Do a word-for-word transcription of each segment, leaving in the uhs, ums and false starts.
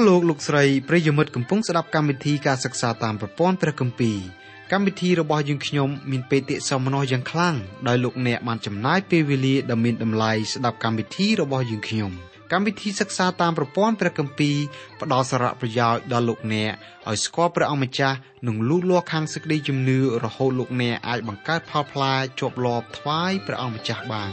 លោកលោកស្រីប្រិយមិត្តកំពុងស្ដាប់កម្មវិធីការសិក្សាតាមប្រព័ន្ធព្រះគម្ពីរកម្មវិធីរបស់យើងខ្ញុំមានបេតិសោមនស្សយ៉ាងខ្លាំងដោយលោកអ្នកបានចំណាយពេលវេលាដ៏មានតម្លៃស្ដាប់កម្មវិធីរបស់យើងខ្ញុំកម្មវិធីសិក្សាតាមប្រព័ន្ធព្រះគម្ពីរផ្ដល់សារៈប្រយោជន៍ដល់លោកអ្នកឲ្យស្គាល់ព្រះអង្គម្ចាស់និងលូតលាស់ខាងសេចក្តីជំនឿរហូតលោកអ្នកអាចបង្កើតផលផ្លែជាប់លាប់ថ្វាយព្រះអង្គម្ចាស់បាន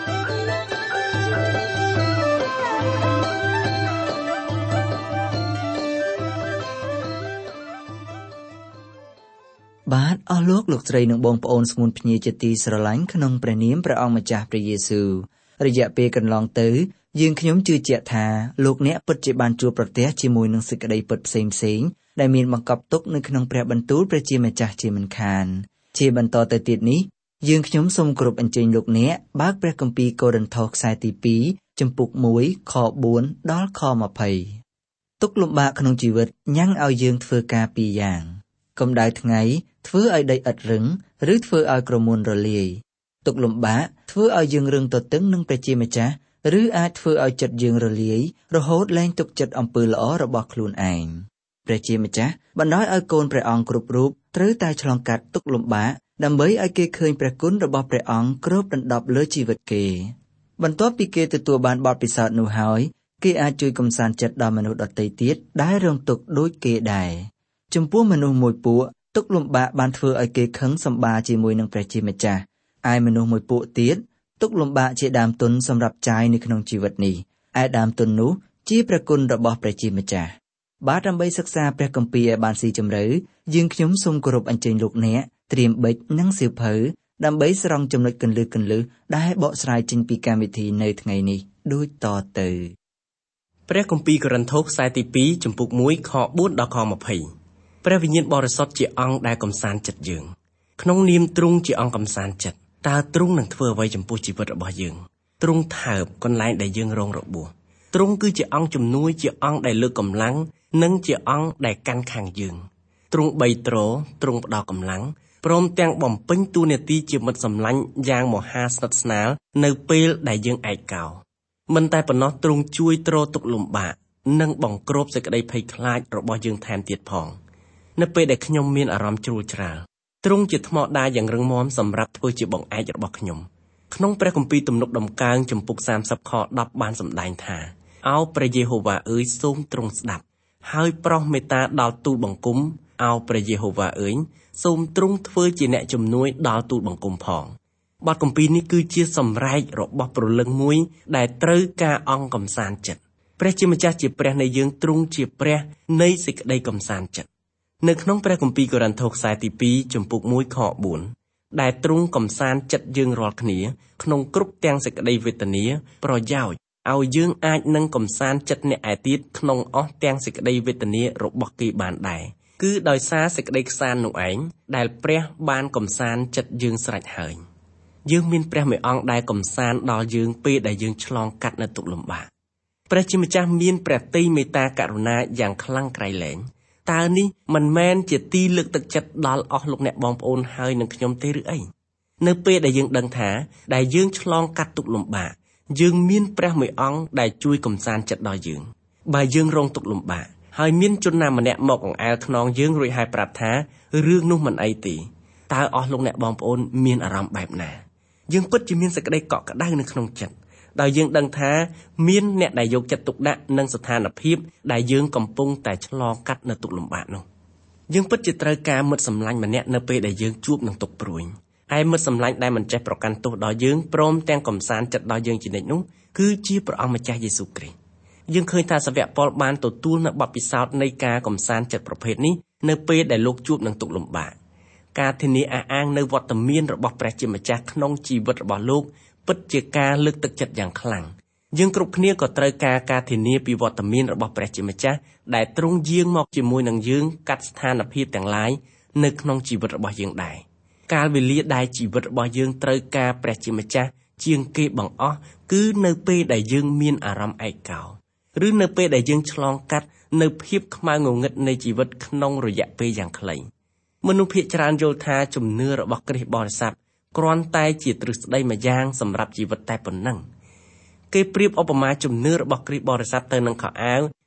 បាទអស់លោកលោកស្រីនិងបងប្អូនស្ងួនភ្ញៀជាទីស្រឡាញ់ក្នុងព្រះនាមព្រះអង្គម្ចាស់ព្រះយេស៊ូវរយៈពេលកន្លងទៅយើងខ្ញុំជឿជាក់ថាលោកអ្នកពិតជាបានជួបប្រទះជាមួយនឹងសេចក្តីពិតផ្សេងផ្សេងដែលមានបង្កប់ទុកនៅក្នុងព្រះបន្ទូលព្រះជាម្ចាស់ជាមិនខានជាបន្តទៅទៀតនេះយើងខ្ញុំសូមគោរពអញ្ជើញលោកអ្នកបើកព្រះគម្ពីរកូរិនថូសខ្សែទីពីរចំពុកមួយខបួនដល់ខម្ភៃទុក្ខលំបាកក្នុងជីវិតញ៉ាំងឲ្យយើងធ្វើការពីរយ៉ាងកម្ដៅថ្ងៃធ្វើឲ្យដីឥដ្ឋរឹងឬធ្វើឲ្យក្រមួនរលាយទុក្ខលំបាកធ្វើឲ្យយើងរឹងទទឹងនឹងព្រះជាម្ចាស់ឬអាចធ្វើឲ្យចិត្តយើងរលាយរហូតលែងទុកចិត្តអំពើល្អរបស់ខ្លួនឯងព្រះជាម្ចាស់បណ្ដោយឲ្យកូនព្រះអង្គគ្រប់រូបត្រូវតែឆ្លងកាត់ទុក្ខលំបាកដើម្បីឲ្យគេឃើញព្រះគុណរបស់ព្រះអង្គគ្របដណ្ដប់លើជីវិតគេបន្ទាប់ពីគេទទួលបានបទពិសោធន៍នោះហើយគេអាចជួយកំសាន្តចិត្តដល់មនុស្សដទៃទៀតដែលរងទុក្ខដូចគេដែរចំពោះមនុស្សមួយពួកទុក្ខលំបាកបានធ្វើឲ្យគេខឹងសម្បាជាមួយនឹងព្រះជាម្ចាស់ឯមនុស្សមួយពួកទៀតទុក្ខលំបាកជាដើមទុនសម្រាប់ចាយនៅក្នុងជីវិតនេះឯដើមទុននោះជាព្រះគុណរបស់ព្រះជាម្ចាស់បាទដើម្បីសិក្សាព្រះគម្ពីរឲ្យបានស៊ីជម្រៅយើងខ្ញុំសូមគោរពអញ្ជើញលោកអ្នកត្រៀមប៊ិចនិងសៀវភៅដើម្បីស្រង់ចំណុចគន្លឹះគន្លឹះដែលបកស្រាយចេញពីកម្មវិធីនៅថ្ងៃនេះដូចតទៅព្រះគម្ពីរកូរិនថូសខ្សែទីពីរចំពុកមួយខបួនដល់ខម្ភៃព្រះវិញ្ញាណបរិសុទ្ធជាអង្គដែលកំសាន្តចិត្តយើងក្នុងនាមទ្រង់ជាអង្គកំសាន្តចិត្តតើទ្រង់នឹងធ្វើអ្វីចំពោះជីវិតរបស់យើងទ្រង់ថើបកន្លែងដែលយើងរងរបួសទ្រង់គឺជាអង្គជំនួយជាអង្គដែលលើកកម្លាំងនិងជាអង្គដែលកាន់ខាងយើងទ្រង់បីទ្រទ្រង់ផ្ដល់កម្លាំងព្រមទាំងបំពេញតួនាទីជាមិត្តសម្លាញ់យ៉ាងមហាស្និទ្ធស្នាលនៅពេលដែលយើងឯកោមិនតែប៉ុណ្ណោះទ្រង់ជួយទ្រទុក្ខលំបាកនិងបង្ក្រាបសេចក្តីភ័យខ្លាចរបស់យើងថែមទៀតផងនៅពេលដែលខ្ញុំមានអារម្មណ៍ជ្រួលច្រាលទ្រង់ជាថ្មដាយ៉ាងរឹងមាំសម្រាប់ធ្វើជាបង្អែករបស់ខ្ញុំក្នុងព្រះគម្ពីរទំនុកដំកើងចំពុកសាមសិបខដប់បានសម្ដែងថាអោព្រះយេហូវ៉ាអើយសូមទ្រង់ស្ដាប់ហើយប្រោសមេត្តាដល់ទូលបង្គំអោព្រះយេហូវ៉ាអើយសូមទ្រង់ធ្វើជាអ្នកជំនួយដល់ទូលបង្គំផងបទគម្ពីរនេះគឺជាសម្រែករបស់ព្រលឹងមួយដែលត្រូវការអង្គកំសាន្តចិត្តព្រះជាម្ចាស់ជាព្រះនៃយើងទ្រង់ជាព្រះនៃសេចក្តីកំសាន្តចិត្តនៅក្នុងព្រះគម្ពីរកូរិនថូសខ្សែទីពីរចំពុកមួយខបួនដែលទ្រង់កំសាន្តចិត្តយើងរាល់គ្នាក្នុងគ្រប់ទាំងសេចក្តីវេទនាប្រយោជន៍ឲ្យយើងអាចនឹងកំសាន្តចិត្តអ្នកឯទៀតក្នុងអស់ទាំងសេចក្តីវេទនារបស់គេបានដែរគឺដោយសារសេចក្តីខ្សាន្តនោះឯងដែលព្រះបានកំសាន្តចិត្តយើងស្រេចហើយយើងមានព្រះមេអង្គដែលកំសាន្តដល់យើងពេលដែលយើងឆ្លងកាត់នៅទុក្ខលំបាកព្រះជាម្ចាស់មានព្រះទ័យមេត្តាករុណាយ៉ាងខ្លាំងក្រៃលែងតើនេះមិនមែនជាទីលើកទឹកចិត្តដល់អស់លោកអ្នកបងប្អូនហើយនឹងខ្ញុំទេឬអីនៅពេលដែលយើងដឹងថាដែលយើងឆ្លងកាត់ទុក្ខលំបាកយើងមានព្រះមួយអង្គដែលជួយកំសាន្តចិត្តដល់យើងបើយើងរងទុក្ខលំបាកហើយមានជនណាម្នាក់មកអង្អែលខ្នងយើងរួចហើយប្រាប់ថារឿងនោះមិនអីទេតើអស់លោកអ្នកបងប្អូនមានអារម្មណ៍បែបណាយើងពិតជាមានសេចក្តីកក់ក្ដៅនៅក្នុងចិត្តដោយយើងដឹងថាមានអ្នកដែលយកចិត្តទុកដាក់នឹងស្ថានភាពដែលយើងកំពុងតែឆ្លងកាត់នៅទុក្ខលំបាកនោះយើងពិតជាត្រូវការមិត្តសម្លាញ់ម្នាក់នៅពេលដែលយើងជួបនឹងទុក្ខព្រួយហើយមិត្តសម្លាញ់ដែលមិនចេះប្រកាន់ទោសដល់យើងព្រមទាំងកំសាន្តចិត្តដល់យើងជានិច្ចនោះគឺជាព្រះអង្គម្ចាស់យេស៊ូវគ្រីស្ទយើងឃើញថាសាវកប៉ុលបានទទួលនៅបទពិសោធន៍នៃការកំសាន្តចិត្តប្រភេទនេះនៅពេលដែលលោកជួបនឹងទុក្ខលំបាកការធានាអះអាងនៅវត្តមានរបស់ព្រះជាម្ចាស់ក្នុងជីវិតរបស់លោកពិតជាការលើកទឹកចិត្តយ៉ាងខ្លាំងយើងគ្រប់គ្នាក៏ត្រូវការការធានាពីវត្តមានរបស់ព្រះជាម្ចាស់ដែលទ្រង់យាងមកជាមួយនឹងយើងកាត់ស្ថានភាពទាំងឡាយនៅក្នុងជីវិតរបស់យើងដែរកាលវេលាដែលជីវិតរបស់យើងត្រូវការព្រះជាម្ចាស់ជាងគេបង្អស់គឺនៅពេលដែលយើងមានអារម្មណ៍ឯកោឬនៅពេលដែលយើងឆ្លងកាត់នៅភាពខ្មៅងងឹតនៃជីវិតក្នុងរយៈពេលយ៉ាងខ្លីមនុស្សភាគច្រើនយល់ថាជំនឿរបស់គ្រីស្ទបរិស័ទគ្រាន់តែជាទ្រឹស្ដីមួយយ៉ាងសម្រាប់ជីវិតតែប៉ុណ្ណឹងគេប្រៀបឧបមាជំនឿរបស់គ្រីស្ទបរិស័ទទៅនឹងខោអាវ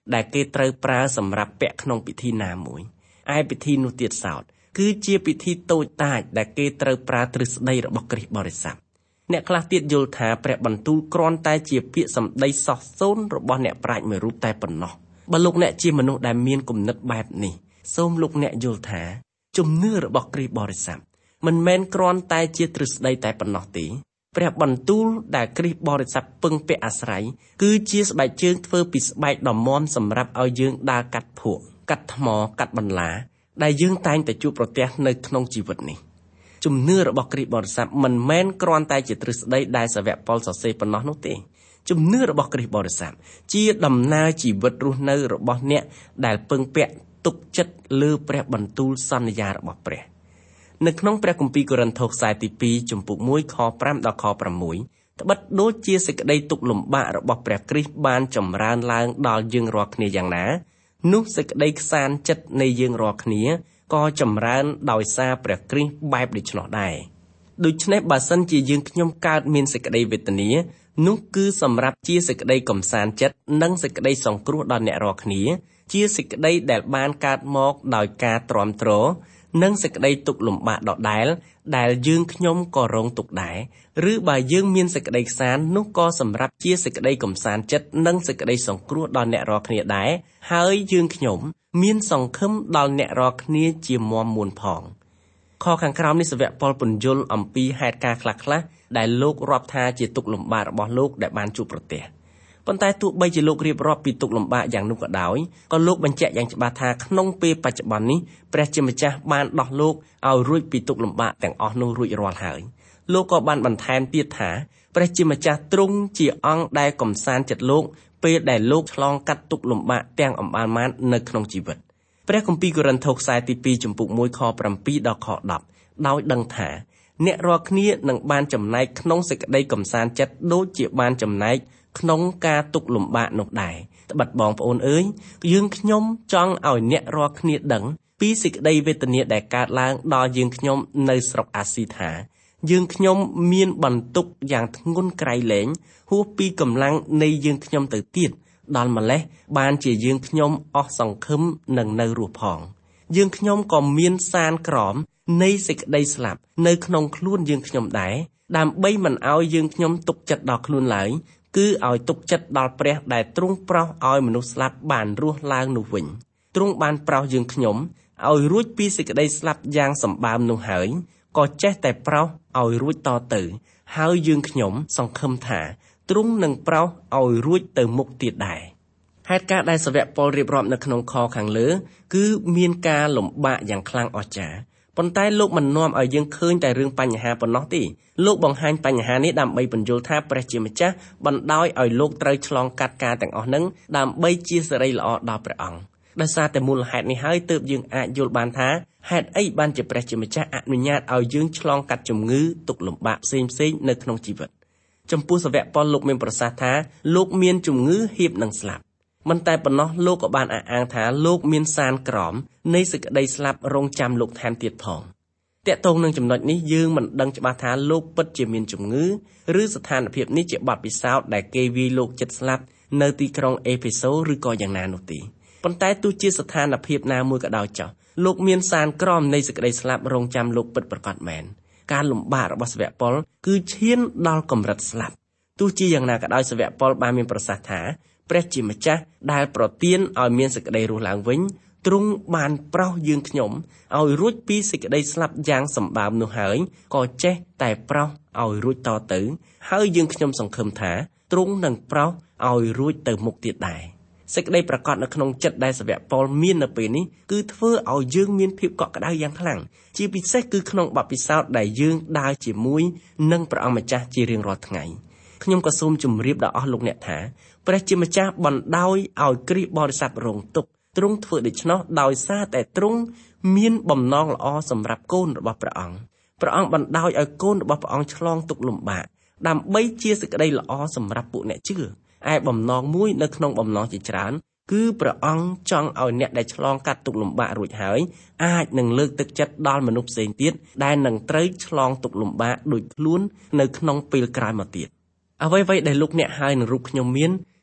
ដែលគេត្រូវប្រើសម្រាប់ពាក់ក្នុងពិធីណាមួយឯពិធីនោះទៀតសោតគឺជាពិធីតូចតាចដែលគេត្រូវប្រើទ្រឹស្ដីរបស់គ្រីស្ទបរិស័ទអ្នកខ្លះទៀតយល់ថាព្រះបន្ទូលគ្រាន់តែជាពាក្យសម្ដីសោះសូន្យរបស់អ្នកប្រាជ្ញមួយរូបតែប៉ុណ្ណោះបើលោកអ្នកជាមនុស្សដែលមានគំនិតបែបនេះសូមលោកអ្នកយល់ថាជំនឿរបស់គ្រីស្ទបរិស័ទមិនមែនគ្រាន់តែជាទ្រឹស្ដីតែប៉ុណ្ណោះទេព្រះបន្ទូលដែលគ្រីស្ទបរិស័ទពឹងពាក់អាស្រ័យគឺជាស្បែកជើងធ្វើពីស្បែកដ៏មាំសម្រាប់ឲ្យយើងដើរកាត់ភក់កាត់ថ្មកាត់បន្លាដែលយើងតែងតែជួបប្រទះនៅក្នុងជីវិតនេះជំនឿរបស់គ្រីស្ទបរិស័ទមិនមែនគ្រាន់តែជាទ្រឹស្ដីដែលសាវកប៉ុលសរសេរប៉ុណ្ណោះនោះទេជំនឿរបស់គ្រីស្ទបរិស័ទជាដំណើរជីវិតរស់នៅរបស់អ្នកដែលពឹងពាក់ទុកចិត្តលើព្រះបន្ទូលសន្យារបស់ព្រះនៅក្នុងព្រះគម្ពីរកូរិនថូសខ្សែទីពីរជំពូកមួយខប្រាំដល់ខប្រាំមួយត្បិតដូចជាសេចក្តីទុក្ខលំបាករបស់ព្រះគ្រីស្ទបានចម្រើនឡើងដល់យើងរាល់គ្នាយ៉ាងណានោះសេចក្តីខ្សាន្តចិត្តនៃយើងរាល់គ្នាក៏ចម្រើនដោយសារព្រះគ្រីស្ទបែបដូច្នោះដែរដូច្នេះបើសិនជាយើងខ្ញុំកើតមានសេចក្តីវេទនានោះគឺសម្រាប់ជាសេចក្តីកំសាន្តចិត្តនិងសេចក្តីសង្គ្រោះដល់អ្នករាល់គ្នាជាសេចក្តីដែលបានកើតមកដោយការទ្រាំទ្រនិងសេចក្តីទុក្ខលំបាកដដែលដែលយើងខ្ញុំក៏រងទុក្ខដែរឬបើយើងមានសេចក្តីខ្សាន្តនោះក៏សម្រាប់ជាសេចក្តីកំសាន្តចិត្តនិងសេចក្តីសង្គ្រោះដល់អ្នករាល់គ្នាដែរហើយយើងខ្ញុំមានសង្ឃឹមដល់អ្នករាល់គ្នាជាមាំមួនផងខខាងក្រោមនេះសាវកប៉ុលពន្យល់អំពីហេតុការណ៍ខ្លះៗដែលលោករាប់ថាជាទុក្ខលំបាករបស់លោកដែលបានជួបប្រទះប៉ុន្តែទោះបីជាលោករៀបរាប់ពីទុក្ខលំបាកយ៉ាងនោះក៏ដោយក៏លោកបញ្ជាក់យ៉ាងច្បាស់ថាក្នុងពេលបច្ចុប្បន្ននេះព្រះជាម្ចាស់បានដោះលោកឲ្យរួចពីទុក្ខលំបាកទាំងអស់នោះរួចរាល់ហើយលោកក៏បានបន្ថែមទៀតថាព្រះជាម្ចាស់ទ្រង់ជាអង្គដែលកំសាន្តចិត្តលោកពេលដែលលោកឆ្លងកាត់ទុក្ខលំបាកទាំងអម្បាលម៉ាននៅក្នុងជីវិតព្រះគម្ពីរកូរិនថូសខ្សែទីពីរជំពូកមួយខប្រាំពីរដល់ខដប់ដោយដឹងថាអ្នករាល់គ្នានឹងបានចំណែកក្នុងសេចក្តីកំសាន្តចិត្តដូចជាបានចំណែកក្នុងការទុក្ខលំបាកនោះដែរត្បិតបងប្អូនអើយយើងខ្ញុំចង់ឲ្យអ្នករាល់គ្នាដឹងពីសេចក្តីវេទនាដែលកើតឡើងដល់យើងខ្ញុំនៅស្រុកអាស៊ីថាយើងខ្ញុំមានបន្ទុកយ៉ាងធ្ងន់ក្រៃលែងហួសពីកម្លាំងនៃយើងខ្ញុំទៅទៀតដល់ម្លេះបានជាយើងខ្ញុំអស់សង្ឃឹមនឹងនៅរស់ផងយើងខ្ញុំក៏មានសានក្រមនៃសេចក្តីស្លាប់នៅក្នុងខ្លួនយើងខ្ញុំដែរដើម្បីមិនឲ្យយើងខ្ញុំទុកចិត្តដល់ខ្លួនឡើយគឺឲ្យទុកចិត្តដល់ព្រះដែលទ្រង់ប្រោសឲ្យមនុស្សស្លាប់បានរស់ឡើងនោះវិញទ្រង់បានប្រោសយើងខ្ញុំឲ្យរួចពីសេចក្តីស្លាប់យ៉ាងសម្បើមនោះហើយក៏ចេះតែប្រោសឲ្យរួចតទៅហើយយើងខ្ញុំសង្ឃឹមថាទ្រង់នឹងប្រោសឲ្យរួចទៅមុខទៀតដែរហេតុការណ៍ដែលសាវកប៉ុលរៀបរាប់នៅក្នុងខខាងលើគឺមានការលំបាកយ៉ាងខ្លាំងអស្ចារ្យប៉ុន្តែលោកមិននាំឲ្យយើងឃើញតែរឿងបញ្ហាប៉ុណ្ណោះទេលោកបង្ហាញបញ្ហានេះដើម្បីបញ្យល់ថាព្រះជាម្ចាស់បណ្ដោយឲ្យលោកត្រូវឆ្លងកាត់ការទាំងអស់ហ្នឹងដើម្បីជាសិរីល្អដល់ព្រះអង្គដោយសារតែមូលហេតុនេះហើយទើបយើងអាចយល់បានថាហេតុអីបានជាព្រះជាម្ចាស់អនុញ្ញាតឲ្យយើងឆ្លងកាត់ជំងឺទុក្ខលំបាកផ្សេងផ្សេងនៅក្នុងជីវិតចំពោះសាវកប៉ុលលោកមានប្រសាសន៍ថាលោកមានជំងឺហៀបនឹងស្លាប់មិនតែប៉ុណ្ណោះលោកក៏បានអះអាងថាលោកមានសានក្រមនៃសេចក្តីស្លាប់រងចាំលោកថែមទៀតផងតាក់ទងនឹងចំណុចនេះយើងមិនដឹងច្បាស់ថាលោកពិតជាមានជំងឺឬស្ថានភាពនេះជាបទពិសោធន៍ដែលគេវាយលោកចិត្តស្លាប់នៅទីក្រុងអេភេសូឬក៏យ៉ាងណានោះទេប៉ុន្តែទោះជាស្ថានភាពណាមួយក៏ដោយចុះលោកមានសានក្រមនៃសេចក្តីស្លាប់រងចាំលោកពិតប្រាកដមែនការលំបាករបស់សាវកប៉ុលគឺឈានដល់កម្រិតស្លាប់ទោះជាយ៉ាងណាក៏ដោយសាវកប៉ុលបានមានប្រសាសន៍ថាព្រះជាម្ចាស់ដែលប្រទានឲ្យមានសេចក្តីរស់ឡើងវិញទ្រង់បានប្រោសយើងខ្ញុំឲ្យរួចពីសេចក្តីស្លាប់យ៉ាងសម្បើមនោះហើយក៏ចេះតែប្រោសឲ្យរួចតទៅហើយយើងខ្ញុំសង្ឃឹមថាទ្រង់នឹងប្រោសឲ្យរួចទៅមុខទៀតដែរសេចក្តីប្រកាសនៅក្នុងចិត្តដែលសាវកប៉ុលមាននៅពេលនេះគឺធ្វើឲ្យយើងមានភាពកក់ក្ដៅយ៉ាងខ្លាំងជាពិសេសគឺក្នុងបទពិសោធន៍ដែលយើងដើរជាមួយនឹងព្រះអង្គម្ចាស់ជារៀងរាល់ថ្ងៃខ្ញុំក៏សូមជម្រាបដល់អស់លោកអ្នកថាព្រះជាម្ចាស់បណ្ដោយឲ្យគ្រីស្ទបរិស័ទរងទុក្ខទ្រង់ធ្វើដូច្នោះដោយសារតែទ្រង់មានបំណងល្អសម្រាប់កូនរបស់ព្រះអង្គព្រះអង្គបណ្ដោយឲ្យកូនរបស់ព្រះអង្គឆ្លងទុក្ខលំបាកដើម្បីជាសេចក្តីល្អសម្រាប់ពួកអ្នកជឿឯបំណងមួយនៅក្នុងបំណងជាច្រើនគឺព្រះអង្គចង់ឲ្យអ្នកដែលឆ្លងកាត់ទុក្ខលំបាករួចហើយអាចនឹងលើកទឹកចិត្តដល់មនុស្សផ្សេងទៀតដែលនឹងត្រូវឆ្លងទុក្ខលំបាកដូចខ្លួននៅក្នុងពេលក្រោយមកទៀតអ្វីៗដែលលោកអ្នកហើយនឹងរូបខ្ញុំមាន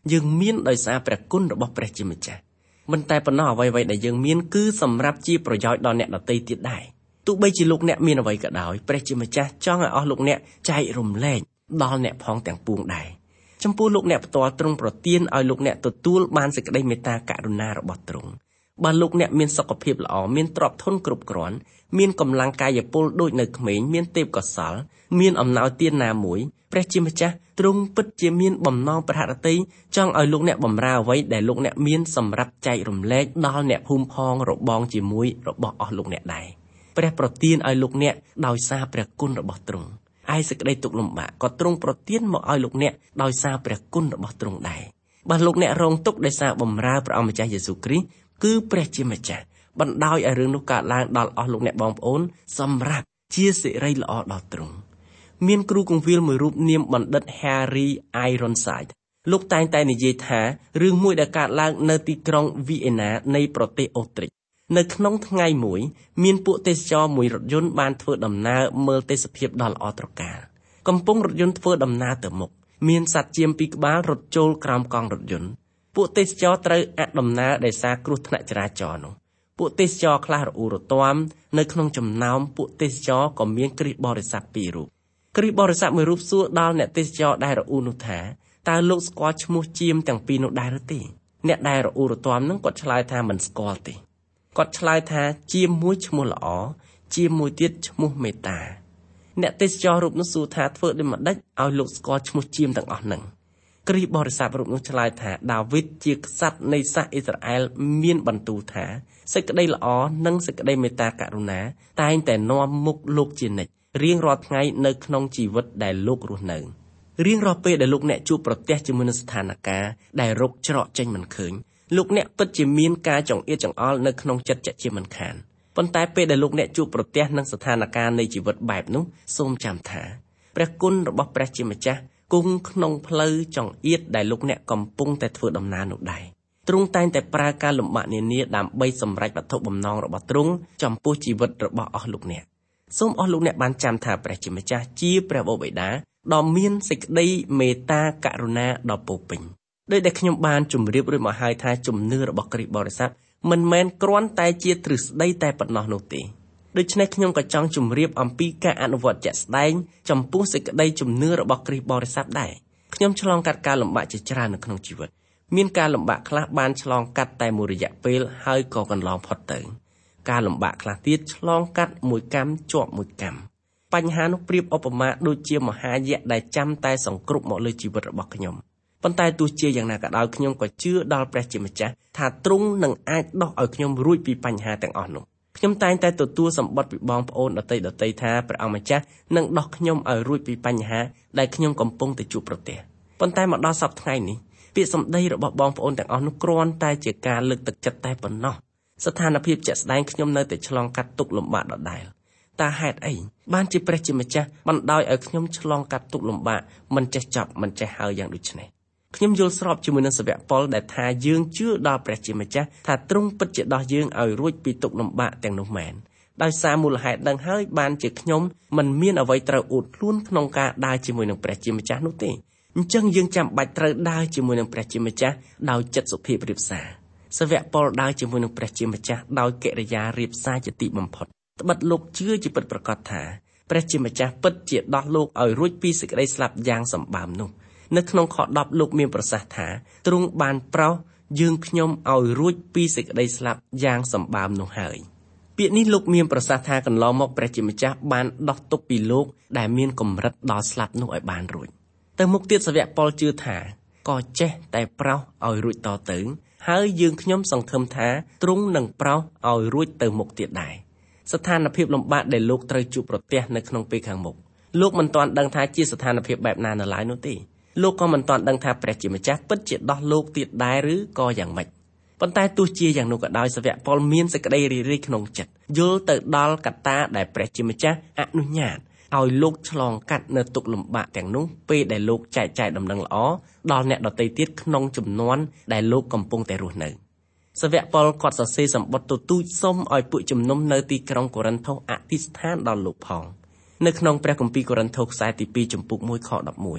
យើងមានដោយសារព្រះគុណរបស់ព្រះជាម្ចាស់មិនតែប៉ុណ្ណោះអ្វីៗដែលយើងមានគឺសម្រាប់ជាប្រយោជន៍ដល់អ្នកដទៃទៀតដែរទោះបីជាលោកអ្នកមានអ្វីក៏ដោយព្រះជាម្ចាស់ចង់ឲ្យអស់លោកអ្នកចែករំលែកដល់អ្នកផងទាំងពួងដែរចំពោះលោកអ្នកផ្ទាល់ទ្រង់ប្រទានឲ្យលោកអ្នកទទួលបានសេចក្តីមេត្តាករុណារបស់ទ្រង់បើលោកអ្នកមានសុខភាពល្អមានទ្រព្យធនគ្រប់គ្រាន់មានកម្លាំងកាយពលដូចនៅក្មេងមានទេពកោសល្យមានអំណោយទានណាមួយព្រះជាម្ចាស់ទ្រង់ពិតជាមានបំណងប្រហារតីចង់ឲ្យលោកអ្នកបម្រើអ្វីដែលលោកអ្នកមានសម្រាប់ចែករំលែកដល់អ្នកភូមិផងរបងជាមួយរបស់អស់លោកអ្នកដែរព្រះប្រទានឲ្យលោកអ្នកដោយសារព្រះគុណរបស់ទ្រង់ឯសេចក្តីទុក្ខលំបាកក៏ទ្រង់ប្រទានមកឲ្យលោកអ្នកដោយសារព្រះគុណរបស់ទ្រង់ដែរបើលោកអ្នករងទុក្ខដោយសារបម្រើព្រះអង្គម្ចាស់យេស៊ូវគ្រីស្ទគឺព្រះជាម្ចាស់បណ្ដោយឲ្យរឿងនោះកើតឡើងដល់អស់លោកអ្នកបងប្អូនសម្រាប់ជាសិរីល្អដល់ទ្រង់មានគ្រូគង្វាលមួយរូបនាមបណ្ឌិត Harry Ironside លោកតែងតែនិយាយថារឿងមួយដែលកើតឡើងនៅទីក្រុង Vienna នៃប្រទេសអូទ្រីកនៅក្នុងថ្ងៃមួយមានពួកទេសចរមួយរថយន្តបានធ្វើដំណើរមើលទេសភាពដ៏ល្អត្រកាលកំពុងរថយន្តធ្វើដំណើរទៅមុខមានសត្វជាមពីរក្បាលរត់ចូលក្រោមកង់រថយន្តពួកទេសចរត្រូវអនុដំណើរដោយសារគ្រោះថ្នាក់ចរាចរណ៍នោះពួកទេសចរខ្លះរអ៊ូរទាំនៅក្នុងចំណោមពួកទេសចរក៏មានគ្រិស្តបរិស័ទពីររូបគ្រិស្តបរិស័ទមួយរូបសួរដល់អ្នកទេសចរដែលរអ៊ូនោះថាតើលោកស្គាល់ឈ្មោះជាមទាំងពីរនោះដែរឬទេអ្នកដែលរអ៊ូរទាំនឹងគាត់ឆ្លើយថាមិនស្គាល់ទេគាត់ឆ្លើយថាជាមមួយឈ្មោះល្អជាមមួយទៀតឈ្មោះមេត្តាអ្នកទេសចររូបនោះសួរថាធ្វើដូចម្ដេចឲ្យលោកស្គាល់ឈ្មោះជាមទាំងអស់ហ្នឹងគ្រិស្តបរិស័ទរូបនោះឆ្លើយថាដាវីតជាក្សត្រនៃសាសអ៊ីស្រាអែលមានបន្ទូលថាសេចក្តីល្អនិងសេចក្តីមេត្តាករុណាតែងតែនាំមុខលោកជានិច្ចរៀងរាល់ថ្ងៃនៅក្នុងជីវិតដែលលោករស់នៅរៀងរាល់ពេលដែលលោកអ្នកជួបប្រទះជាមួយនឹងស្ថានភាពដែលរកច្រកចេញមិនឃើញលោកអ្នកពិតជាមានការចង្អៀតចង្អល់នៅក្នុងចិត្តជាជាមិនខានប៉ុន្តែពេលដែលលោកអ្នកជួបប្រទះនឹងស្ថានភាពនៃជីវិតបែបនោះសូមចាំថាព្រះគុណរបស់ព្រះជាម្ចាស់គង់ក្នុងផ្លូវចង្អៀតដែលលោកអ្នកកំពុងតែធ្វើដំណើរនោះដែរទ្រង់តែងតែប្រើការលំបាកនានាដើម្បីសម្រេចវត្ថុបំណងរបស់ទ្រង់ចំពោះជីវិតរបស់អស់លោកអ្នកសូមអស់លោកអ្នកបានចាំថាព្រះជាម្ចាស់ជាព្រះបិតាដ៏មានសេចក្តីមេត្តាករុណាដ៏ពោពេញដោយដែលខ្ញុំបានជម្រាបរួចមកហើយថាជំនឿរបស់គ្រិស្តបរិស័ទមិនមែនគ្រាន់តែជាទ្រឹស្ដីតែប៉ុណ្ណោះនោះទេដូច្នេះខ្ញុំក៏ចង់ជម្រាបអំពីការអនុវត្តជាក់ស្ដែងចំពោះសេចក្តីជំនឿរបស់គ្រិស្តបរិស័ទដែរខ្ញុំឆ្លងកាត់ការលំបាកជាច្រើននៅក្នុងជីវិតមានការលំបាកខ្លះបានឆ្លងកាត់តែមួយរយៈពេលហើយក៏កន្លងផុតទៅការលំបាកខ្លះទៀតឆ្លងកាត់មួយកម្មជាប់មួយកម្មបញ្ហានោះប្រៀបឧបមាដូចជាមហាយក្សដែលចាំតែសង្គ្រប់មកលើជីវិតរបស់ខ្ញុំប៉ុន្តែទោះជាយ៉ាងណាក៏ដោយខ្ញុំក៏ជឿដល់ព្រះជាម្ចាស់ថាទ្រង់នឹងអាចដោះឲ្យខ្ញុំរួចពីបញ្ហាទាំងអស់នោះខ្ញុំតែងតែទទួលសម្បត្តិពីបងប្អូនដទៃដទៃថាព្រះអង្គម្ចាស់នឹងដោះខ្ញុំឲ្យរួចពីបញ្ហាដែលខ្ញុំកំពុងតែជួបប្រទះប៉ុន្តែមកដល់សប្តាហ៍ថ្ងៃនេះពាក្យសម្ដីរបស់បងប្អូនទាំងអស់នោះគ្រាន់តែជាការលើកទឹកចិត្តតែប៉ុណ្ណោះស្ថានភាពជាក់ស្ដែងខ្ញុំនៅតែឆ្លងកាត់ទុក្ខលំបាកដដែលតើហេតុអីបានជាព្រះជាម្ចាស់បណ្ដោយឲ្យខ្ញុំឆ្លងកាត់ទុក្ខលំបាកមិនចេះចប់មិនចេះហើយយ៉ាងដូចនេះខ្ញុំយល់ស្របជាមួយនឹងសាវកប៉ុលដែលថាយើងជឿដល់ព្រះជាម្ចាស់ថាទ្រង់ពិតជាដោះយើងឲ្យរួចពីទុក្ខលំបាកទាំងនោះមែនដោយសារមូលហេតុដឹងហើយបានជាខ្ញុំមិនមានអ្វីត្រូវអួតខ្លួនក្នុងការដើរជាមួយនឹងព្រះជាម្ចាស់នោះទេអញ្ចឹងយើងចាំបាច់ត្រូវដើរជាមួយនឹងព្រះជាម្ចាស់ដោយចិត្តសុភាពរាបសារសាវកប៉ុលដើរជាមួយនឹងព្រះជាម្ចាស់ដោយកិរិយារាបសារជាទីបំផុតត្បិតលោកជឿជាពិតប្រាកដថាព្រះជាម្ចាស់ពិតជាដោះលោកឲ្យរួចពីសេចក្តីស្លាប់យ៉ាងសម្បើមនោះនៅក្នុងខដប់លោកមានប្រសាសន៍ថាទ្រង់បានប្រោសយើងខ្ញុំឲ្យរួចពីសេចក្តីស្លាប់យ៉ាងសម្បើមនោះហើយពាក្យនេះលោកមានប្រសាសន៍ថាកន្លងមកព្រះជាម្ចាស់បានដោះទុក្ខពីលោកដែលមានកម្រិតដល់ស្លាប់នោះឲ្យបានរួចទៅមុខទៀតសាវកប៉ុលជឿថាក៏ចេះតែប្រោសឲ្យរួចតទៅហើយយើងខ្ញុំសង្ឃឹមថាទ្រង់នឹងប្រោសឲ្យរួចទៅមុខទៀតដែរស្ថានភាពលំបាកដែលលោកត្រូវជួបប្រទះនៅក្នុងពេលខាងមុខលោកមិនទាន់ដឹងថាជាស្ថានភាពបែបណានៅឡើយនោះទេលោកក៏មិនទាន់ដឹងថាព្រះជាម្ចាស់ពិតជាដោះលោកទៀតដែរឬក៏យ៉ាងម៉េចប៉ុន្តែទោះជាយ៉ាងនោះក៏ដោយសាវកប៉ុលមានសេចក្តីរីករាយក្នុងចិត្តយល់ទៅដល់កត្តាដែលព្រះជាម្ចាស់អនុញ្ញាតឲ្យលោកឆ្លងកាត់នៅទុក្ខលំបាកទាំងនោះពេលដែលលោកចែកចាយដំណឹងល្អដល់អ្នកដទៃទៀតក្នុងចំនួនដែលលោកកំពុងតែរស់នៅសាវកប៉ុលគាត់សរសេរសម្បត្តិទទូចសុំឲ្យពួកជំនុំនៅទីក្រុងកូរិនថូសអធិស្ឋានដល់លោកផងនៅក្នុងព្រះគម្ពីរកូរិនថូសខ្សែទីពីរចំពុកមួយខដប់មួយ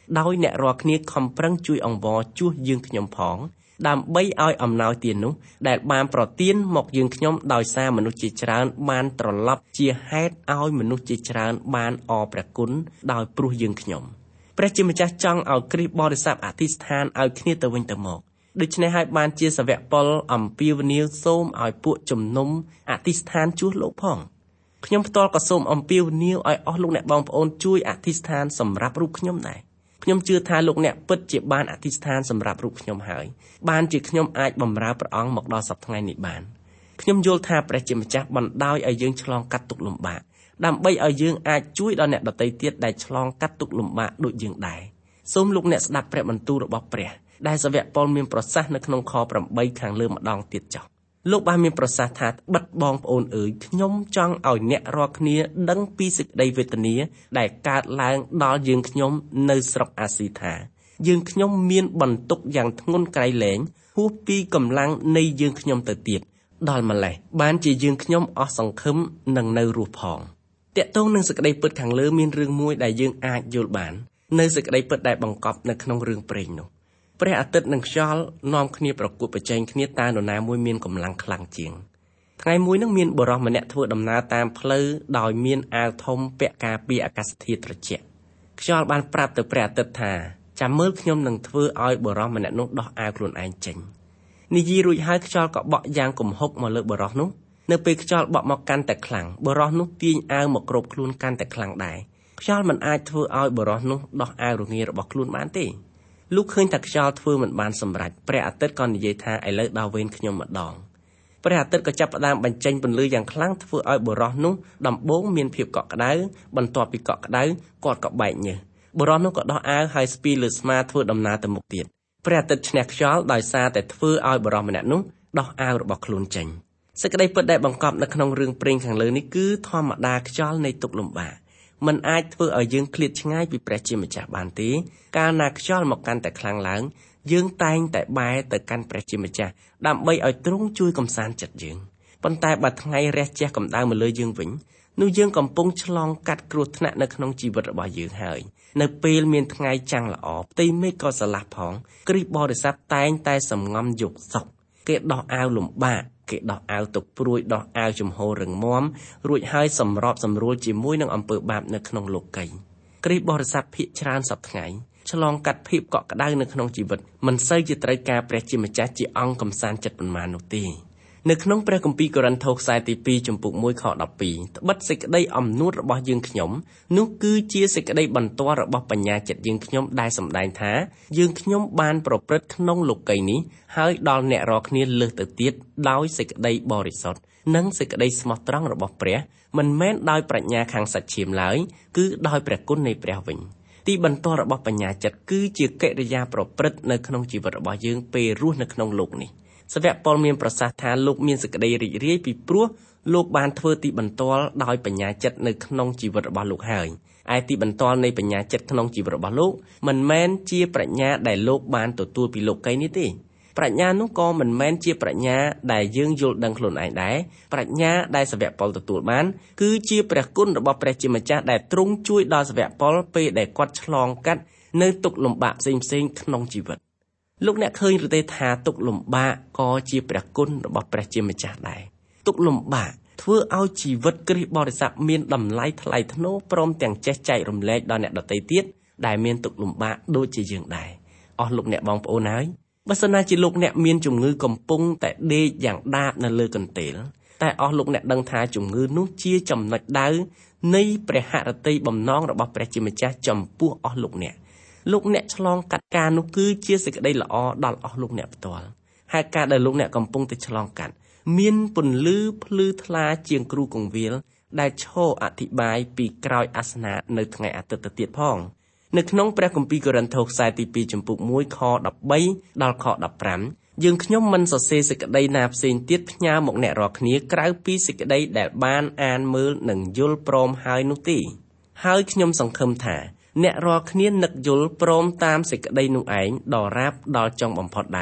ដោយអ្នករាល់គ្នាខំប្រឹងជួយអង្វរជួសយើងខ្ញុំផងដើម្បីឲ្យអំណោយទាននោះដែលបានប្រទានមកយើងខ្ញុំដោយសារមនុស្សជាច្រើនបានត្រឡប់ជាហេតុឲ្យមនុស្សជាច្រើនបានអរព្រះគុណដោយព្រោះយើងខ្ញុំព្រះជាម្ចាស់ចង់ឲ្យគ្រីស្ទបរិស័ទអធិស្ឋានឲ្យគ្នាទៅវិញទៅមកដូច្នេះហើយបានជាសាវកប៉ុលអំពាវនាវសូមឲ្យពួកជំនុំអធិស្ឋានជួសលោកផងខ្ញុំផ្ទាល់ក៏សូមអំពាវនាវឲ្យអស់លោកអ្នកបងប្អូនជួយអធិស្ឋានសម្រាប់រូបខ្ញុំដែរខ្ញុំជឿថាលោកអ្នកពិតជាបានអធិស្ឋានសម្រាប់រូបខ្ញុំហើយបានជាខ្ញុំអាចបម្រើព្រះអង្គមកដល់សប្តាហ៍ថ្ងៃនេះបានខ្ញុំយល់ថាព្រះជាម្ចាស់បណ្ដោយឲ្យយើងឆ្លងកាត់ទុក្ខលំបាកដើម្បីឲ្យយើងអាចជួយដល់អ្នកដទៃទៀតដែលឆ្លងកាត់ទុក្ខលំបាកដូចយើងដែរសូមលោកអ្នកស្ដាប់ព្រះបន្ទូលរបស់ព្រះដែលសាវកប៉ុលមានប្រសាសន៍នៅក្នុងខeightខាងលើម្ដងទៀតចុះលោកបានមានប្រសាសន៍ថាបិទបងប្អូនអើយខ្ញុំចង់ឲ្យអ្នករាល់គ្នាដឹងពីសេចក្តីវេទនាដែលកើតឡើងដល់យើងខ្ញុំនៅស្រុកអាស៊ីថាយើងខ្ញុំមានបន្ទុកយ៉ាងធ្ងន់ក្រៃលែងហួសពីកម្លាំងនៃយើងខ្ញុំទៅទៀតដល់ម្លេះបានជាយើងខ្ញុំអស់សង្ឃឹមនឹងនៅរស់ផងតាក់ទងនឹងសេចក្តីពិតខាងលើមានរឿងមួយដែលយើងអាចយល់បាននៅសេចក្តីពិតដែលបង្កប់នៅក្នុងរឿងព្រេងនោះព្រះអាទិត្យនិងខ្យល់នាំគ្នាប្រកួតប្រជែងគ្នាតើនរណាមួយមានកម្លាំងខ្លាំងជាងថ្ងៃមួយនឹងមានបុរសម្នាក់ធ្វើដំណើរតាមផ្លូវដោយមានអាវធំពាក់ការពារអាកាសធាតុត្រជាក់ខ្យល់បានប្រាប់ទៅព្រះអាទិត្យថាចាំមើលខ្ញុំនឹងធ្វើឲ្យបុរសម្នាក់នោះដោះអាវខ្លួនឯងចេញនិយាយរួចហើយខ្យល់ក៏បក់យ៉ាងគំហុកមកលើបុរសនោះនៅពេលខ្យល់បក់មកកាន់តែខ្លាំងបុរសនោះទាញអាវមកគ្របខ្លួនកាន់តែខ្លាំងដែរខ្យល់មិនអាចធ្វើឲ្យបុរសនោះដោះអាវរងារបស់ខ្លួនបានទេលុះឃើញតែខ្យល់ធ្វើមិនបានសម្រេចព្រះអាទិត្យក៏និយាយថាឥឡូវដល់វេនខ្ញុំម្ដងព្រះអាទិត្យក៏ចាប់ផ្ដើមបញ្ចេញពន្លឺយ៉ាងខ្លាំងធ្វើឲ្យបុរសនោះដំបូងមានភាពកក់ក្ដៅបន្ទាប់ពីកក់ក្ដៅគាត់ក៏បែកញើសបុរសនោះក៏ដោះអាវហើយស្ពីលើស្មាធ្វើដំណើរទៅមុខទៀតព្រះអាទិត្យឈ្នះខ្យល់ដោយសារតែធ្វើឲ្យបុរសម្នាក់នោះដោះអាវរបស់ខ្លួនចេញសេចក្តីពិតដែលបង្កប់នៅក្នុងរឿងព្រេងខាងលើនេះគឺធម្មតាខ្យល់នៃទុក្ខលំបាកมันអាចធ្វើឲ្យយើងឃ្លាតឆ្ងាយពីព្រះជាម្ចាស់បានទេកាលណាខ្យល់មកកាន់តែខ្លាំងឡើងយើងតែងតែបែរទៅកាន់ព្រះជាម្ចាស់ដើម្បីឲ្យទ្រង់ជួយកំសាន្តចិត្តយើងប៉ុន្តែបើថ្ងៃរះជះកម្ដៅមកលើយើងវិញនោះយើងកំពុងឆ្លងកាត់គ្រោះថ្នាក់នៅក្នុងជីវិតរបស់យើងហើយនៅពេលមានថ្ងៃចាំងល្អផ្ទៃមេឃក៏ស្រឡះផងគ្រីស្ទបរិស័ទតែងតែសំងំយកសុខគេដោះអាវលំបាកគេដោះអាវទុកព្រួយដោះអាវចំហររឹងមាំរួចហើយសម្របសម្រួលជាមួយនឹងអំពើបាបនៅក្នុងលោកីគ្រីស្ទបរិស័ទភាគច្រើនសប្តាហ៍ថ្ងៃឆ្លងកាត់ភាពកក់ក្ដៅនៅក្នុងជីវិតមិនសូវជាត្រូវការព្រះជាម្ចាស់ជាអង្គកំសាន្តចិត្តប៉ុន្មាននោះទេនៅក្នុងព្រះគម្ពីរកូរិនថូសខ្សែទីtwoចំពុកoneខtwelveត្បិតសេចក្តីអំនួតរបស់យើងខ្ញុំនោះគឺជាសេចក្តីបន្ទាល់របស់បញ្ញាចិត្តយើងខ្ញុំដែលសម្ដែងថាយើងខ្ញុំបានប្រព្រឹត្តក្នុងលោកីយ៍នេះហើយដល់អ្នករាល់គ្នាលើសទៅទៀតដោយសេចក្តីបរិសុទ្ធនិងសេចក្តីស្មោះត្រង់របស់ព្រះមិនមែនដោយប្រាជ្ញាខាងសាច់ឈាមឡើយគឺដោយព្រះគុណនៃព្រះវិញទីបន្ទាល់របស់បញ្ញាចិត្តគឺជាកិរិយាប្រព្រឹត្តនៅក្នុងជីវិតរបស់យើងពេលរស់នៅក្នុងលោកនេះសាវកប៉ុលមានប្រសាសន៍ថាលោកមានសេចក្តីរីករាយពីព្រោះលោកបានធ្វើទីបន្ទាល់ដោយបញ្ញាចិត្តនៅក្នុងជីវិតរបស់លោកហើយឯទីបន្ទាល់នៃបញ្ញាចិត្តក្នុងជីវិតរបស់លោកមិនមែនជាប្រាជ្ញាដែលលោកបានទទួលពីលោកីយ៍នេះទេប្រាជ្ញានោះក៏មិនមែនជាប្រាជ្ញាដែលយើងយល់ដឹងខ្លួនឯងដែរប្រាជ្ញាដែលសាវកប៉ុលទទួលបានគឺជាព្រះគុណរបស់ព្រះជាម្ចាស់ដែលទ្រង់ជួយដល់សាវកប៉ុលពេលដែលគាត់ឆ្លងកាត់នៅទុក្ខលំបាកផ្សេងៗក្នុងជីវិតលោកអ្នកឃើញឬទេថាទុក្ខលំបាកក៏ជាព្រះគុណរបស់ព្រះជាម្ចាស់ដែរទុក្ខលំបាកធ្វើឲ្យជីវិតគ្រីស្ទបរិស័ទមានតម្លៃថ្លៃថ្នូរព្រមទាំងចេះចែករំលែកដល់អ្នកដទៃទៀតដែលមានទុក្ខលំបាកដូចជាយើងដែរអស់លោកអ្នកបងប្អូនហើយបើសិនណាជាលោកអ្នកមានជំងឺកំពុងតែដេកយ៉ាងដាបនៅលើកន្ទេលតែអស់លោកអ្នកដឹងថាជំងឺនោះជាចំណុចដៅនៃព្រះហឫទ័យបំណងរបស់ព្រះជាម្ចាស់ចំពោះអស់លោកអ្នកលោកអ្នកឆ្លងកាត់ការនោះគឺជាសេចក្តីល្អដល់អស់លោកអ្នកផ្ទាល់ហើយការដែលលោកអ្នកកំពុងតែឆ្លងកាត់មានពន្លឺភ្លឺថ្លាជាងគ្រូគង្វាលដែលឈរអធិប្បាយពីក្រោយអាសនៈនៅថ្ងៃអាទិត្យទៅទៀតផងនៅក្នុងព្រះគម្ពីរកូរិនថូសខ្សែទីtwoចំពុកoneខthirteenដល់ខfifteenយើងខ្ញុំមិនសរសេរសេចក្តីណាផ្សេងទៀតផ្ញើមកអ្នករាល់គ្នាក្រៅពីសេចក្តីដែលបានអានមើលនិងយល់ព្រមហើយនោះទេហើយខ្ញុំសង្ឃឹមថាអ្នករាល់គ្នានឹកយល់ព្រមតាមសេចក្តីនោះឯងដល់រាបដល់ចុងបំផុតដែរ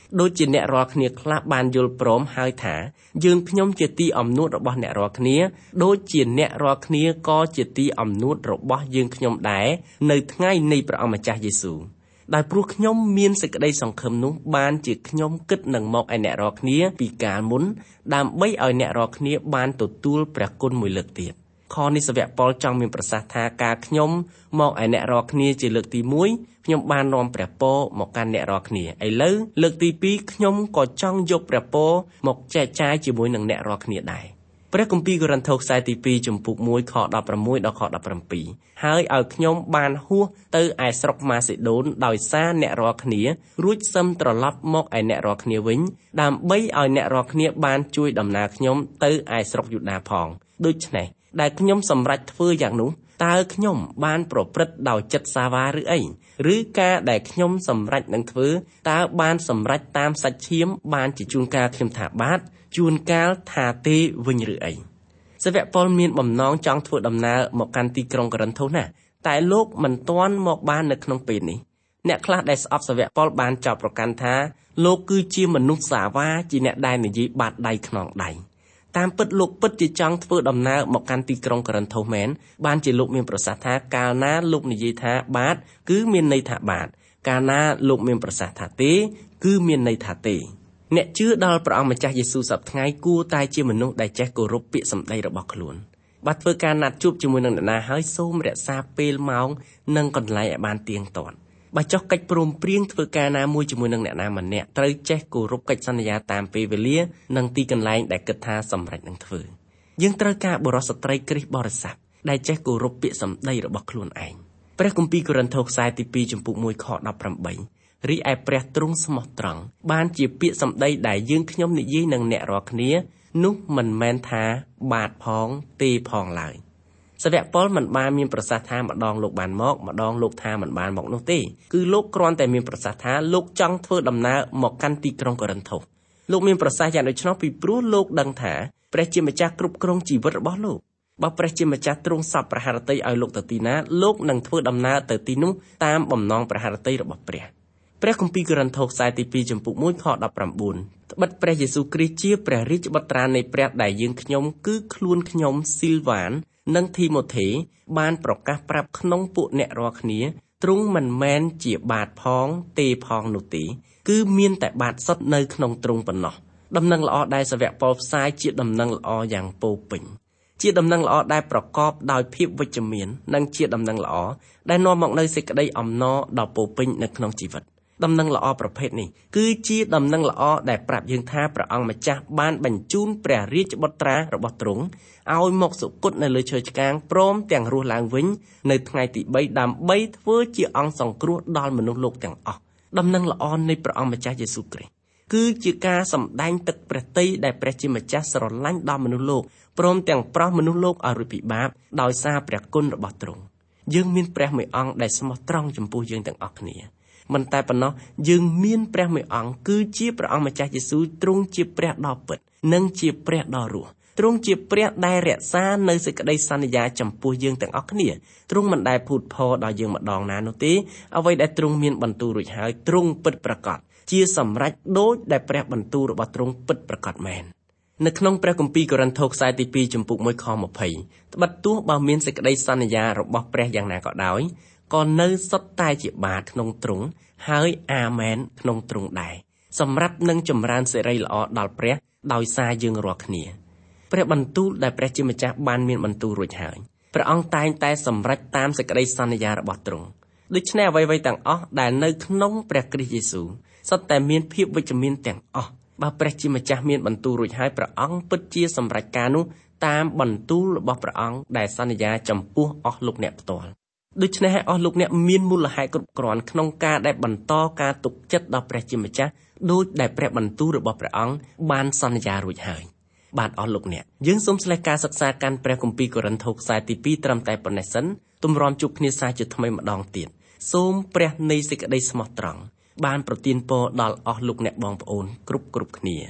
ដូចជាអ្នករាល់គ្នាខ្លះបានយល់ព្រមហើយថាយើងខ្ញុំជាទីអំនួតរបស់អ្នករាល់គ្នាដូចជាអ្នករាល់គ្នាក៏ជាទីអំនួតរបស់យើងខ្ញុំដែរនៅថ្ងៃនៃព្រះអង្គម្ចាស់យេស៊ូវដោយព្រោះខ្ញុំមានសេចក្តីសង្ឃឹមនោះបានជាខ្ញុំគិតនឹងមកឲ្យអ្នករាល់គ្នាពីកាលមុនដើម្បីឲ្យអ្នករាល់គ្នាបានទទួលព្រះគុណមួយលើកទៀតខនេះសាវកប៉ុលចង់មានប្រសាសន៍ថាការខ្ញុំមកឲ្យអ្នករាល់គ្នាជាលើកទីមួយខ្ញុំបាននាំព្រះពរមកកាន់អ្នករាល់គ្នាឥឡូវលើកទីពីរខ្ញុំក៏ចង់យកព្រះពរមកចែកចាយជាមួយនឹងអ្នករាល់គ្នាដែរព្រះគម្ពីរកូរិនថូសខ្សែទីពីរចំពុកមួយខដប់ប្រាំមួយដល់ខដប់ប្រាំពីរហើយឲ្យខ្ញុំបានហួសទៅឯស្រុកម៉ាសេដូនដោយសារអ្នករាល់គ្នារួចសឹមត្រឡប់មកឯអ្នករាល់គ្នាវិញដើម្បីឲ្យអ្នករាល់គ្នាបានជួយដំណើរខ្ញុំទៅឯស្រុកយូដាផងដូច្នេះដែលខ្ញុំសម្រេចធ្វើយ៉ាងនោះតើខ្ញុំបានប្រព្រឹត្តដោយចិត្តសាវាឬអីឬការដែលខ្ញុំសម្រេចនឹងធ្វើតើបានសម្រេចតាមសាច់ឈាមបានជាជួនកាលខ្ញុំថាបាទជួនកាលថាទេវិញឬអីសាវកប៉ុលមានបំណងចង់ធ្វើដំណើរមកកាន់ទីក្រុងកូរិនថូសណាតែលោកមិនទាន់មកបាននៅក្នុងពេលនេះអ្នកខ្លះដែលស្អប់សាវកប៉ុលបានចោទប្រកាន់ថាលោកគឺជាមនុស្សសាវាជាអ្នកដែលនិយាយបាតដៃខ្នងដៃតាមពិតលោកពិតជាចង់ធ្វើដំណើរមកកាន់ទីក្រុងកូរិនថូសមែនបានជាលោកមានប្រសាសន៍ថាកាលណាលោកនិយាយថាបាទគឺមានន័យថាបាទកាលណាលោកមានប្រសាសន៍ថាទេគឺមានន័យថាទេអ្នកជឿដល់ព្រះអង្គម្ចាស់យេស៊ូវសប្តាហ៍ថ្ងៃគួរតែជាមនុស្សដែលចេះគោរពពាក្យសម្ដីរបស់ខ្លួនបើធ្វើការណាត់ជួបជាមួយនឹងអ្នកណាហើយសូមរក្សាពេលម៉ោងនិងកន្លែងឲ្យបានទៀងទាត់បើចុះកិច្ចព្រមព្រៀងធ្វើការណាមួយជាមួយនឹងអ្នកណាម្នាក់ត្រូវចេះគោរពកិច្ចសន្យាតាមពេលវេលានិងទីកន្លែងដែលគិតថាសម្រេចនឹងធ្វើយើងត្រូវការបុរសស្ត្រីគ្រីស្ទបរិស័ទដែលចេះគោរពពាក្យសម្ដីរបស់ខ្លួនឯងព្រះគម្ពីរកូរិនថូសខ្សែទីពីរចំពុកមួយខដប់ប្រាំបីរីឯព្រះទ្រង់ស្មោះត្រង់បានជាពាក្យសម្ដីដែលយើងខ្ញុំនិយាយនឹងអ្នករាល់គ្នានោះមិនមែនថាបាទផងទេផងឡើយសាវកប៉ុលមិនបានមានប្រសាសន៍ថាម្ដងលោកបានមកម្ដងលោកថាមិនបានមកនោះទេគឺលោកគ្រាន់តែមានប្រសាសន៍ថាលោកចង់ធ្វើដំណើរមកកាន់ទីក្រុងកូរិនថូសលោកមានប្រសាសន៍យ៉ាងដូច្នោះពីព្រោះលោកដឹងថាព្រះជាម្ចាស់គ្រប់គ្រងជីវិតរបស់លោកបើព្រះជាម្ចាស់ទ្រង់សពព្រះハរតីឲ្យលោកទៅទីណាលោកនឹងធ្វើដំណើរទៅទីនោះតាមបំណងព្រះハរតីរបស់ព្រះព្រះគម្ពីរកូរិនថូសខ្សែទីពីរចំពុកមួយខដប់ប្រាំបួនត្បិតព្រះយេស៊ូវគ្រីស្ទជាព្រះរាជបុត្រានៃព្រះដែលយើងខ្ញុំគឺខ្លួនខ្ញុំស៊ីលវ៉ាននិងធីម៉ូថេបានប្រកាសប្រាប់ក្នុងពួកអ្នករាល់គ្នាទ្រង់មិនមែនជាបាទផងទេផងនោះទេគឺមានតែបាទសុទ្ធនៅក្នុងទ្រង់ប៉ុណ្ណោះដំណឹងល្អដែលសាវកប៉ុលផ្សាយជាដំណឹងល្អយ៉ាងពោពេញជាដំណឹងល្អដែលប្រកបដោយភាពវិជ្ជមាននិងជាដំណឹងល្អដែលនាំមកនូវសេចក្តីអំណរដ៏ពោពេញនៅក្នុងជីវិតដំណឹងល្អប្រភេទនេះគឺជាដំណឹងល្អដែលប្រាប់យើងថាព្រះអង្គម្ចាស់បានបញ្ជូនព្រះរាជបុត្រារបស់ទ្រង់ឲ្យមកសុគតនៅលើឈើឆ្កាងព្រមទាំងរស់ឡើងវិញនៅថ្ងៃទីបីដើម្បីធ្វើជាអង្គសង្គ្រោះដល់មនុស្សលោកទាំងអស់ដំណឹងល្អនៃព្រះអង្គម្ចាស់យេស៊ូវគ្រីស្ទគឺជាការសម្ដែងទឹកព្រះទ័យដែលព្រះជាម្ចាស់ស្រឡាញ់ដល់មនុស្សលោកព្រមទាំងប្រោសមនុស្សលោកឲ្យរួចពីបាបដោយសារព្រះគុណរបស់ទ្រង់យើងមានព្រះមួយអង្គដែលស្មោះត្រង់ចំពោះយើងទាំងអស់គ្នាមិនតែប៉ុណ្ណោះយើងមានព្រះមួយអង្គគឺជាព្រះអង្គម្ចាស់យេស៊ូវទ្រង់ជាព្រះដ៏ពិតនិងជាព្រះដ៏រស់ទ្រង់ជាព្រះដែលរក្សានៅសេចក្តីសន្យាចំពោះយើងទាំងអស់គ្នាទ្រង់មិនដែលភូតភរដល់យើងម្ដងណានោះទេអ្វីដែលទ្រង់មានបន្ទូលរួចហើយទ្រង់ពិតប្រាកដជាសម្រេចដូចដែលព្រះបន្ទូលរបស់ទ្រង់ពិតប្រាកដមែននៅក្នុងព្រះគម្ពីរកូរិនថូសខ្សែទីពីរចំពុកមួយខម្ភៃត្បិតទោះបើមានសេចក្តីសន្យារបស់ព្រះយ៉ាងណាក៏ដោយក៏នៅសុទ្ធតែជាបាទក្នុងទ្រង់ហើយអាមែនក្នុងទ្រង់ដែរសម្រាប់នឹងចម្រើនសិរីល្អដល់ព្រះដោយសារយើងរាល់គ្នាព្រះបន្ទូលដែលព្រះជាម្ចាស់បានមានបន្ទូលរួចហើយព្រះអង្គតែងតែសម្រេចតាមសេចក្តីសន្យារបស់ទ្រង់ដូច្នេះអ្វីៗទាំងអស់ដែលនៅក្នុងព្រះគ្រីស្ទយេស៊ូវសុទ្ធតែមានភាពវិជ្ជមានទាំងអស់បើព្រះជាម្ចាស់មានបន្ទូលរួចហើយព្រះអង្គពិតជាសម្រេចការនោះតាមបន្ទូលរបស់ព្រះអង្គដែលសន្យាចំពោះអស់លោកអ្នកផ្ទាល់ដូច្នេះឲ្យអស់លោកអ្នកមានមូលហេតុគ្រប់គ្រាន់ក្នុងការដែលបន្តការទុកចិត្តដល់ព្រះជាម្ចាស់ដូចដែលព្រះបន្ទូលរបស់ព្រះអង្គបានសន្យារួចហើយបាទអស់លោកអ្នកយើងសូមស្លេះការសិក្សាកាន់ព្រះគម្ពីរកូរិនថូសខ្សែទីពីរត្រឹមតែប៉ុណ្ណេះសិនទម្រាំជួបគ្នាសាជាថ្មីម្ដងទៀតសូមព្រះនៃសេចក្តីស្មោះត្រង់បានប្រទានពរដល់អស់លោកអ្នកបងប្អូនគ្រប់គ្រប់គ្នា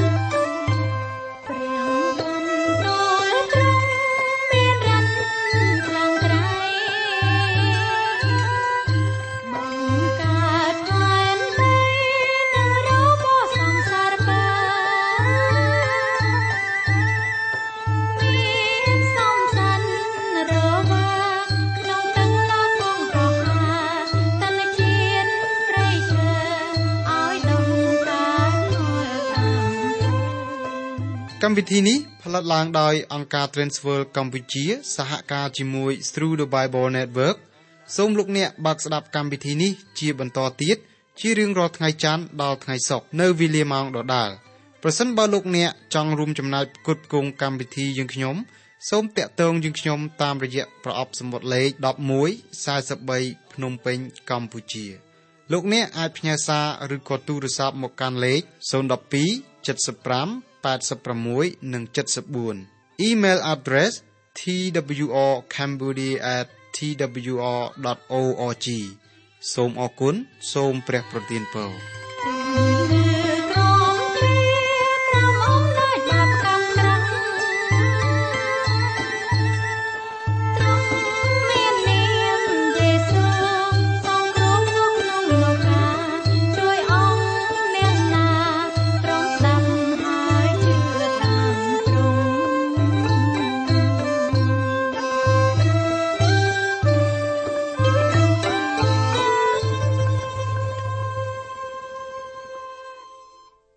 ពកម្មវិធីនេះផលិតឡើងដោយអង្គការ Transworld កម្ពុជាសហការជាមួយ Through the Bible Network សូមលោកអ្នកបើកស្ដាប់កម្មវិធីនេះជាបន្តទៀតជារៀងរាល់ថ្ងៃច័ន្ទដល់ថ្ងៃសុក្រនៅវេលាម៉ោងដដែលប្រសិនបើលោកអ្នកចង់រួមចំណែកផ្គត់ផ្គង់កម្មវិធីយើងខ្ញុំសូមតាក់ទងយើងខ្ញុំតាមរយៈប្រអប់សំបុត្រលេខmột một bốn baភ្នំពេញកម្ពុជាលោកអ្នកអាចផ្ញើសារឬក៏ទូរស័ព្ទមកកាន់លេខศูนย์ หนึ่ง สอง เจ็ด ห้า แปด หก និង เจ็ด สี่ Email address t w r cambodia at t w r dot org សូមអរគុណសូមព្រះប្រទានពរ